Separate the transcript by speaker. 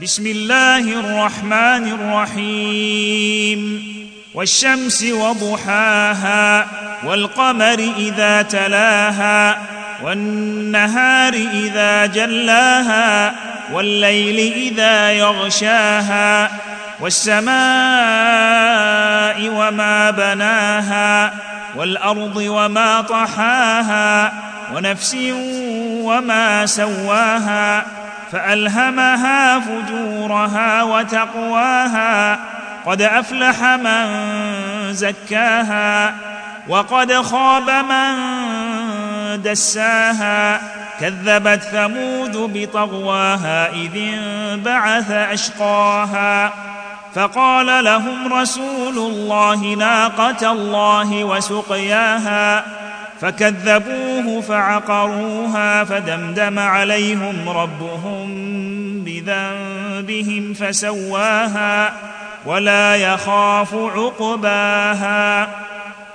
Speaker 1: بسم الله الرحمن الرحيم والشمس وضحاها والقمر إذا تلاها والنهار إذا جلاها والليل إذا يغشاها والسماء وما بناها والأرض وما طحاها ونفس وما سواها فألهمها فجورها وتقواها قد أفلح من زكاها وقد خاب من دساها كذبت ثمود بطغواها إذ انبعث أشقاها فقال لهم رسول الله ناقة الله وسقياها فكذبوه فعقروها فدمدم عليهم ربهم بذنبهم فسواها ولا يخاف عقباها